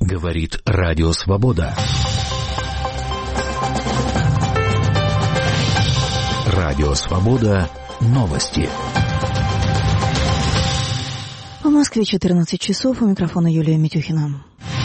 Говорит Радио Свобода. Радио Свобода. Новости. В Москве 14 часов. У микрофона Юлия Митюхина.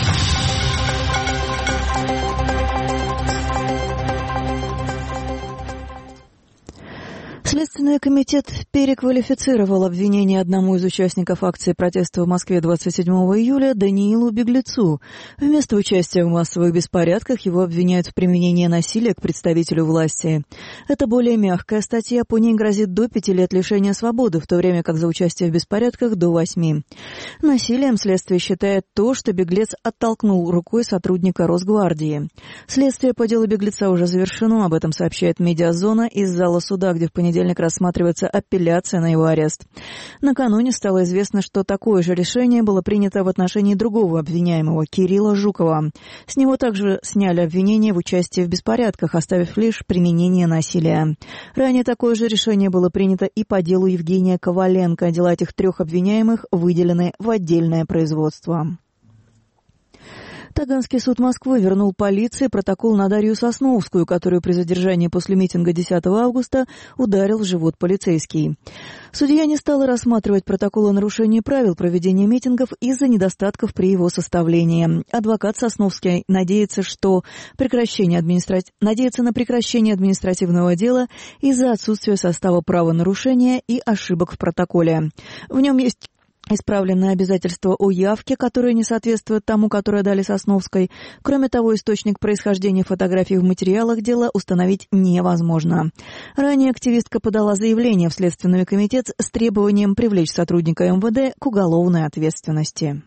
Следственный комитет переквалифицировал обвинение одному из участников акции протеста в Москве 27 июля Даниилу Беглецу. Вместо участия в массовых беспорядках его обвиняют в применении насилия к представителю власти. Это более мягкая статья, по ней грозит до 5 лет лишения свободы, в то время как за участие в беспорядках до 8. Насилием следствие считает то, что Беглец оттолкнул рукой сотрудника Росгвардии. Следствие по делу Беглеца уже завершено, об этом сообщает «Медиазона» из зала суда, где в понедельник рассматривается апелляция на его арест. Накануне стало известно, что такое же решение было принято в отношении другого обвиняемого, Кирилла Жукова. С него также сняли обвинение в участии в беспорядках, оставив лишь применение насилия. Ранее такое же решение было принято и по делу Евгения Коваленко. Дела этих трех обвиняемых выделены в отдельное производство. Таганский суд Москвы вернул полиции протокол на Дарью Сосновскую, которую при задержании после митинга 10 августа ударил в живот полицейский. Судья не стала рассматривать протокол о нарушении правил проведения митингов из-за недостатков при его составлении. Адвокат Сосновский надеется на прекращение административного дела из-за отсутствия состава правонарушения и ошибок в протоколе. В нем есть исправленное обязательство о явке, которое не соответствует тому, которое дали Сосновской. Кроме того, источник происхождения фотографий в материалах дела установить невозможно. Ранее активистка подала заявление в Следственный комитет с требованием привлечь сотрудника МВД к уголовной ответственности.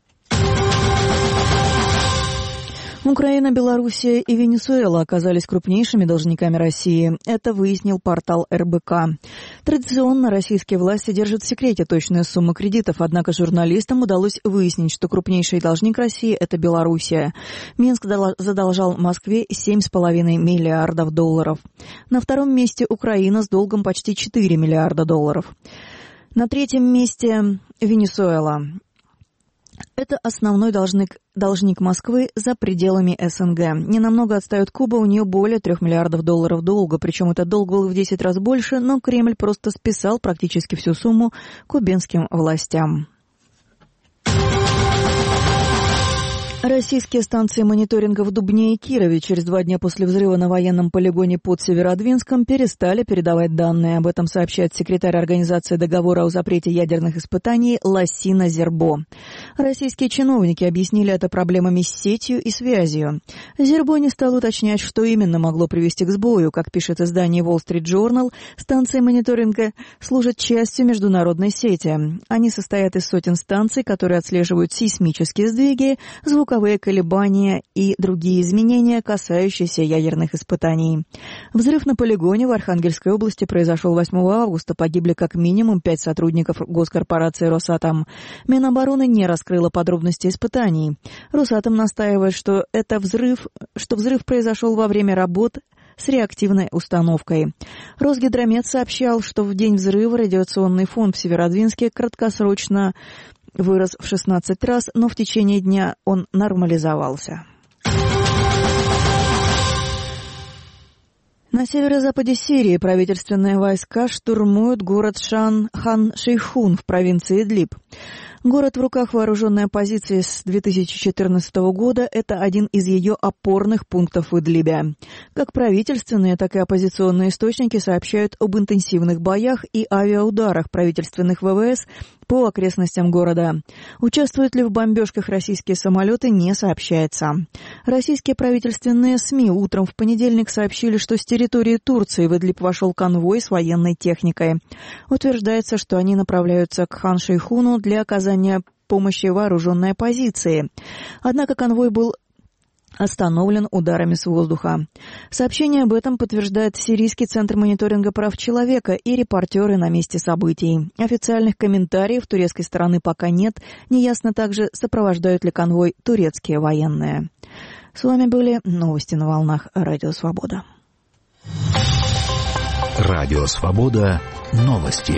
Украина, Белоруссия и Венесуэла оказались крупнейшими должниками России. Это выяснил портал РБК. Традиционно российские власти держат в секрете точные суммы кредитов, однако журналистам удалось выяснить, что крупнейший должник России – это Белоруссия. Минск задолжал Москве $7,5 миллиардов. На втором месте Украина с долгом почти $4 миллиарда. На третьем месте Венесуэла. Это основной должник Москвы за пределами СНГ. Ненамного отстает Куба, у нее более $3 миллиардов долга, причем этот долг был в 10 раз больше, но Кремль просто списал практически всю сумму кубинским властям. Российские станции мониторинга в Дубне и Кирове через 2 дня после взрыва на военном полигоне под Северодвинском перестали передавать данные. Об этом сообщает секретарь Организации договора о запрете ядерных испытаний Лассина Зербо. Российские чиновники объяснили это проблемами с сетью и связью. Зербо не стал уточнять, что именно могло привести к сбою. Как пишет издание Wall Street Journal, станции мониторинга служат частью международной сети. Они состоят из сотен станций, которые отслеживают сейсмические сдвиги, звуковые колебания и другие изменения, касающиеся ядерных испытаний. Взрыв на полигоне в Архангельской области произошел 8 августа. Погибли как минимум 5 сотрудников госкорпорации «Росатом». Минобороны не раскрыла подробности испытаний. «Росатом» настаивает, что взрыв произошел во время работ с реактивной установкой. Росгидромет сообщал, что в день взрыва радиационный фон в Северодвинске краткосрочно вырос в 16 раз, но в течение дня он нормализовался. На северо-западе Сирии правительственные войска штурмуют город Хан-Шейхун в провинции Идлиб. Город в руках вооруженной оппозиции с 2014 года – это один из ее опорных пунктов в Идлибе. Как правительственные, так и оппозиционные источники сообщают об интенсивных боях и авиаударах правительственных ВВС по окрестностям города. Участвуют ли в бомбежках российские самолеты, не сообщается. Российские правительственные СМИ утром в понедельник сообщили, что с территории Турции в Идлиб вошел конвой с военной техникой. Утверждается, что они направляются к Хан-Шейхуну для оказания помощи вооруженной оппозиции. Однако конвой был остановлен ударами с воздуха. Сообщение об этом подтверждает Сирийский центр мониторинга прав человека и репортеры на месте событий. Официальных комментариев турецкой стороны пока нет. Неясно также, сопровождают ли конвой турецкие военные. С вами были новости на волнах Радио Свобода. Радио Свобода. Новости.